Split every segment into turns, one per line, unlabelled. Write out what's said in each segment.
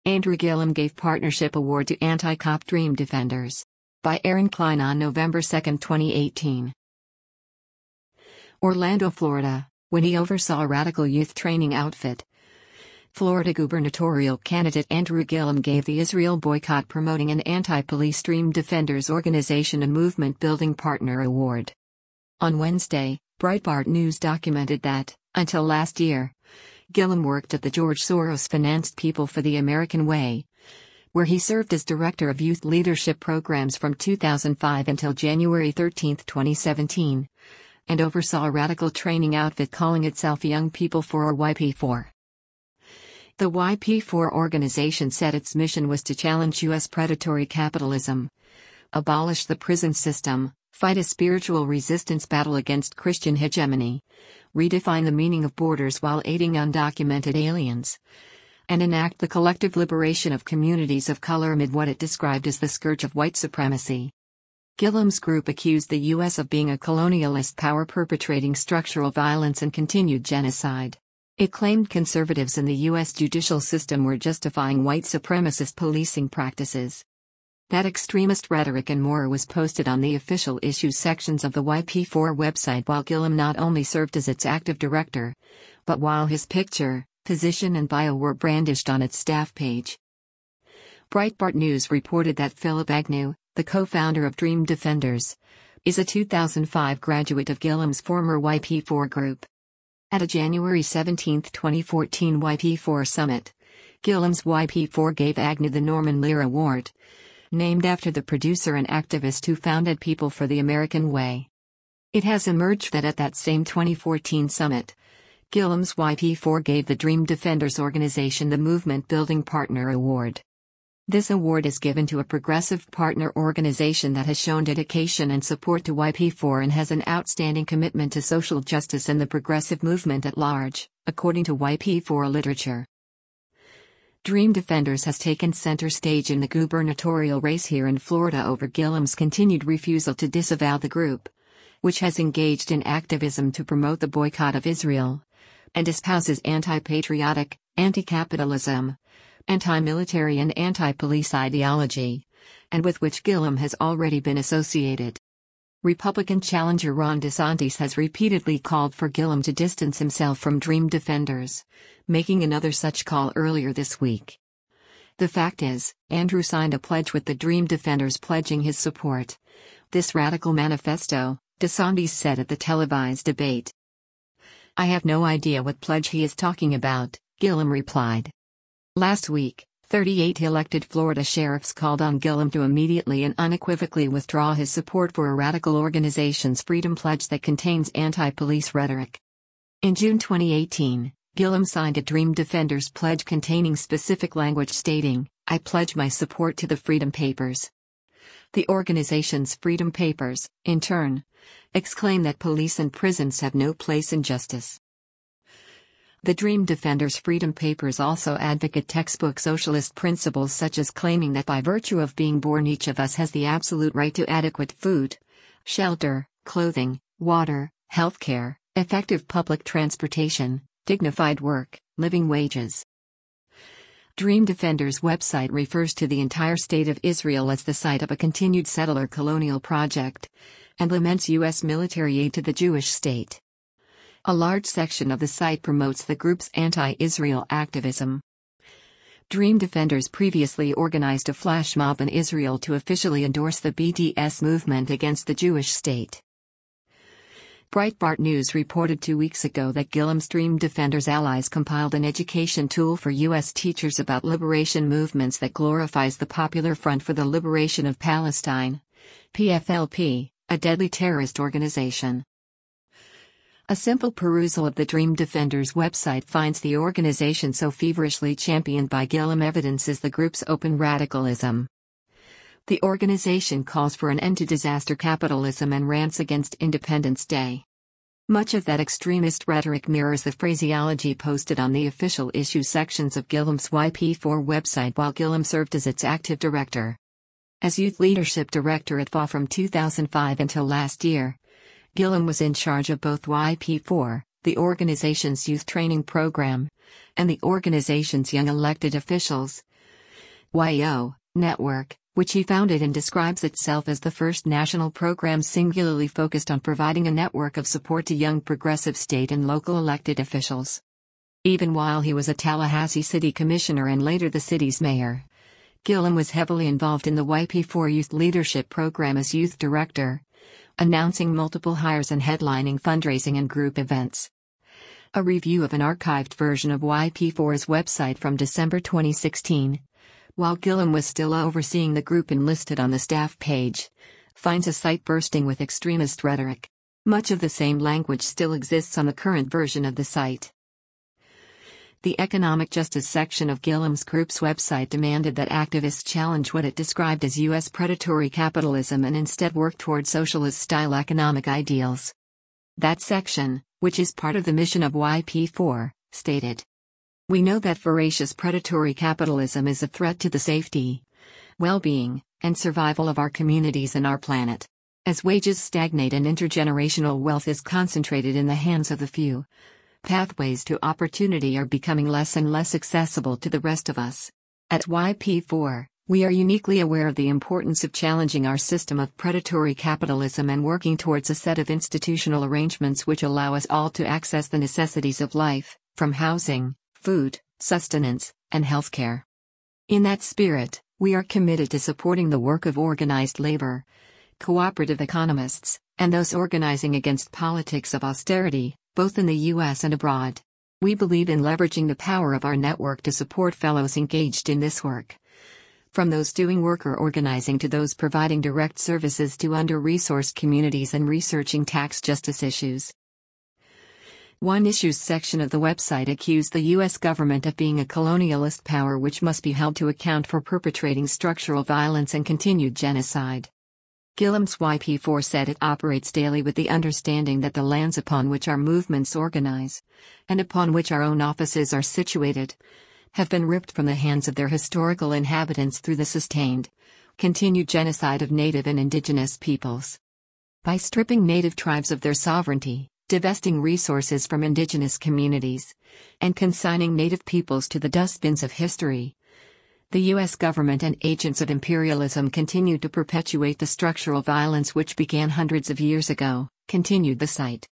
Andrew Gillum gave Partnership Award to Anti-Cop Dream Defenders. By Aaron Klein on November 2, 2018. Orlando, Florida, when he oversaw a radical youth training outfit. Florida gubernatorial candidate Andrew Gillum gave the Israel boycott promoting an anti-police Dream Defenders organization a movement-building partner award. On Wednesday, Breitbart News documented that, until last year, Gillum worked at the George Soros-financed People for the American Way, where he served as director of youth leadership programs from 2005 until January 13, 2017, and oversaw a radical training outfit calling itself Young People for or YP4. The YP4 organization said its mission was to challenge U.S. predatory capitalism, abolish the prison system, fight a spiritual resistance battle against Christian hegemony, redefine the meaning of borders while aiding undocumented aliens, and enact the collective liberation of communities of color amid what it described as the scourge of white supremacy. Gillum's group accused the U.S. of being a colonialist power perpetrating structural violence and continued genocide. It claimed conservatives in the U.S. judicial system were justifying white supremacist policing practices. That extremist rhetoric and more was posted on the official issues sections of the YP4 website while Gillum not only served as its active director, but while his picture, position and bio were brandished on its staff page. Breitbart News reported that Philip Agnew, the co-founder of Dream Defenders, is a 2005 graduate of Gillum's former YP4 group. At a January 17, 2014 YP4 summit, Gillum's YP4 gave Agnew the Norman Lear Award, named after the producer and activist who founded People for the American Way. It has emerged that at that same 2014 summit, Gillum's YP4 gave the Dream Defenders organization the Movement Building Partner Award. This award is given to a progressive partner organization that has shown dedication and support to YP4 and has an outstanding commitment to social justice and the progressive movement at large, according to YP4 literature. Dream Defenders has taken center stage in the gubernatorial race here in Florida over Gillum's continued refusal to disavow the group, which has engaged in activism to promote the boycott of Israel, and espouses anti-patriotic, anti-capitalism, anti-military and anti-police ideology, and with which Gillum has already been associated. Republican challenger Ron DeSantis has repeatedly called for Gillum to distance himself from Dream Defenders, making another such call earlier this week. The fact is, Andrew signed a pledge with the Dream Defenders pledging his support. This radical manifesto, DeSantis said at the televised debate. "I have no idea what pledge he is talking about," Gillum replied. Last week, 38 elected Florida sheriffs called on Gillum to immediately and unequivocally withdraw his support for a radical organization's freedom pledge that contains anti-police rhetoric. In June 2018, Gillum signed a Dream Defenders pledge containing specific language stating, "I pledge my support to the Freedom Papers." The organization's Freedom Papers, in turn, exclaim that police and prisons have no place in justice. The Dream Defenders' Freedom Papers also advocate textbook socialist principles such as claiming that by virtue of being born each of us has the absolute right to adequate food, shelter, clothing, water, healthcare, effective public transportation, dignified work, living wages. Dream Defenders' website refers to the entire state of Israel as the site of a continued settler colonial project, and laments U.S. military aid to the Jewish state. A large section of the site promotes the group's anti-Israel activism. Dream Defenders previously organized a flash mob in Israel to officially endorse the BDS movement against the Jewish state. Breitbart News reported 2 weeks ago that Gillum's Dream Defenders allies compiled an education tool for U.S. teachers about liberation movements that glorifies the Popular Front for the Liberation of Palestine, PFLP, a deadly terrorist organization. A simple perusal of the Dream Defenders website finds the organization so feverishly championed by Gillum evidences the group's open radicalism. The organization calls for an end to disaster capitalism and rants against Independence Day. Much of that extremist rhetoric mirrors the phraseology posted on the official issue sections of Gillum's YP4 website while Gillum served as its active director. As youth leadership director at FA from 2005 until last year, Gillum was in charge of both YP4, the organization's youth training program, and the organization's young elected officials, YO Network, which he founded and describes itself as the first national program singularly focused on providing a network of support to young progressive state and local elected officials. Even while he was a Tallahassee city commissioner and later the city's mayor, Gillum was heavily involved in the YP4 Youth Leadership Program as youth director, announcing multiple hires and headlining fundraising and group events. A review of an archived version of YP4's website from December 2016, while Gillum was still overseeing the group and listed on the staff page, finds a site bursting with extremist rhetoric. Much of the same language still exists on the current version of the site. The Economic Justice section of Gillum's group's website demanded that activists challenge what it described as U.S. predatory capitalism and instead work toward socialist-style economic ideals. That section, which is part of the mission of YP4, stated, "We know that voracious predatory capitalism is a threat to the safety, well-being, and survival of our communities and our planet. As wages stagnate and intergenerational wealth is concentrated in the hands of the few, pathways to opportunity are becoming less and less accessible to the rest of us. At YP4, we are uniquely aware of the importance of challenging our system of predatory capitalism and working towards a set of institutional arrangements which allow us all to access the necessities of life, from housing, food, sustenance, and healthcare. In that spirit, we are committed to supporting the work of organized labor, cooperative economists, and those organizing against politics of austerity, both in the U.S. and abroad. We believe in leveraging the power of our network to support fellows engaged in this work, from those doing work or organizing to those providing direct services to under-resourced communities and researching tax justice issues." One Issues section of the website accused the U.S. government of being a colonialist power which must be held to account for perpetrating structural violence and continued genocide. Gillum's YP4 said it operates daily with the understanding that the lands upon which our movements organize, and upon which our own offices are situated, have been ripped from the hands of their historical inhabitants through the sustained, continued genocide of native and indigenous peoples. By stripping native tribes of their sovereignty, divesting resources from indigenous communities, and consigning native peoples to the dustbins of history, the U.S. government and agents of imperialism continue to perpetuate the structural violence which began hundreds of years ago, continued the site.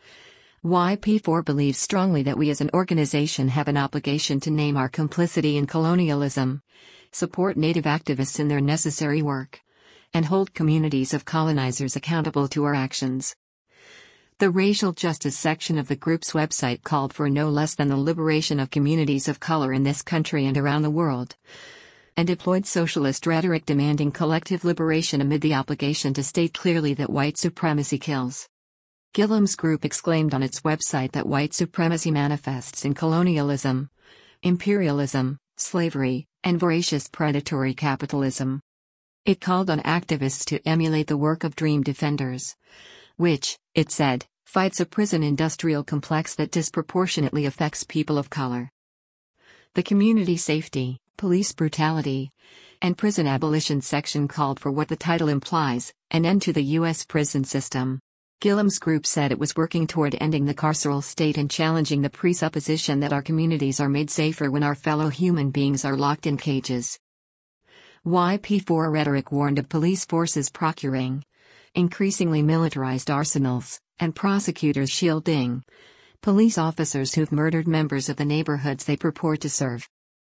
YP4 believes strongly that we as an organization have an obligation to name our complicity in colonialism, support Native activists in their necessary work, and hold communities of colonizers accountable to our actions. The Racial Justice section of the group's website called for no less than the liberation of communities of color in this country and around the world, and deployed socialist rhetoric demanding collective liberation amid the obligation to state clearly that white supremacy kills. Gillum's group exclaimed on its website that white supremacy manifests in colonialism, imperialism, slavery, and voracious predatory capitalism. It called on activists to emulate the work of Dream Defenders, which, it said, fights a prison industrial complex that disproportionately affects people of color. The Community Safety, Police Brutality, and Prison Abolition section called for what the title implies, an end to the U.S. prison system. Gillum's group said it was working toward ending the carceral state and challenging the presupposition that our communities are made safer when our fellow human beings are locked in cages. YP4 rhetoric warned of police forces procuring increasingly militarized arsenals, and prosecutors shielding police officers who've murdered members of the neighborhoods they purport to serve.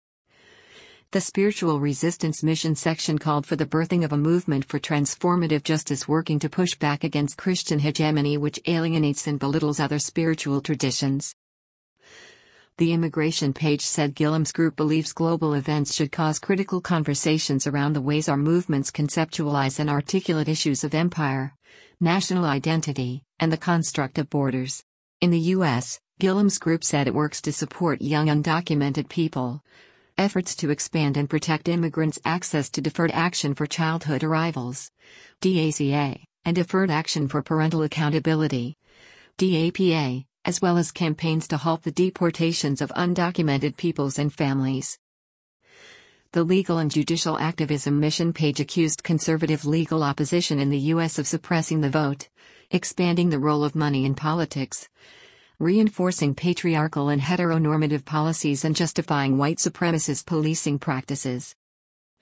The Spiritual Resistance Mission section called for the birthing of a movement for transformative justice working to push back against Christian hegemony which alienates and belittles other spiritual traditions. The Immigration page said Gillum's group believes global events should cause critical conversations around the ways our movements conceptualize and articulate issues of empire, national identity, and the construct of borders. In the U.S., Gillum's group said it works to support young undocumented people, efforts to expand and protect immigrants' access to Deferred Action for Childhood Arrivals, DACA, and Deferred Action for Parental Accountability, DAPA, as well as campaigns to halt the deportations of undocumented peoples and families. The Legal and Judicial Activism Mission page accused conservative legal opposition in the U.S. of suppressing the vote, expanding the role of money in politics, reinforcing patriarchal and heteronormative policies and justifying white supremacist policing practices.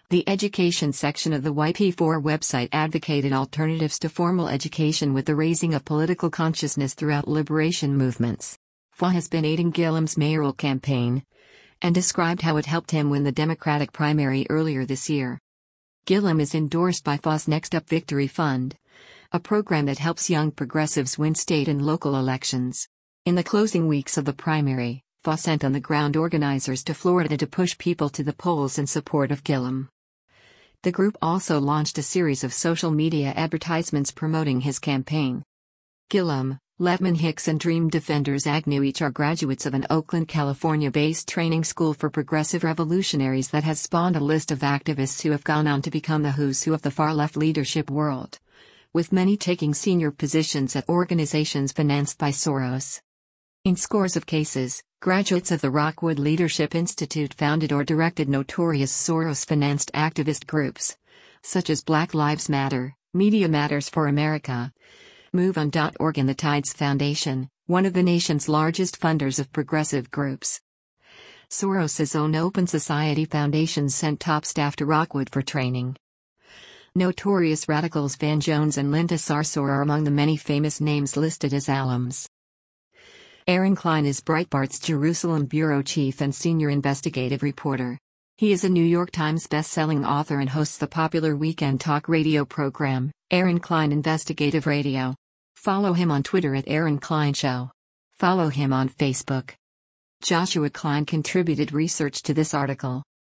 The education section of the YP4 website advocated alternatives to formal education with the raising of political consciousness throughout liberation movements. FA has been aiding Gilham's mayoral campaign and described how it helped him win the Democratic primary earlier this year. Gilham is endorsed by FA's Next Up Victory Fund, a program that helps young progressives win state and local elections. In the closing weeks of the primary, FA sent on-the-ground organizers to Florida to push people to the polls in support of Gilham. The group also launched a series of social media advertisements promoting his campaign. Gilham, Levman Hicks and Dream Defenders Agnew each are graduates of an Oakland, California-based training school for progressive revolutionaries that has spawned a list of activists who have gone on to become the who's who of the far-left leadership world, with many taking senior positions at organizations financed by Soros. In scores of cases, graduates of the Rockwood Leadership Institute founded or directed notorious Soros-financed activist groups, such as Black Lives Matter, Media Matters for America, MoveOn.org and the Tides Foundation, one of the nation's largest funders of progressive groups. Soros's own Open Society Foundation sent top staff to Rockwood for training. Notorious radicals Van Jones and Linda Sarsour are among the many famous names listed as alums. Aaron Klein is Breitbart's Jerusalem bureau chief and senior investigative reporter. He is a New York Times best-selling author and hosts the popular weekend talk radio program, Aaron Klein Investigative Radio. Follow him on Twitter at Aaron Klein Show. Follow him on Facebook. Joshua Klein contributed research to this article.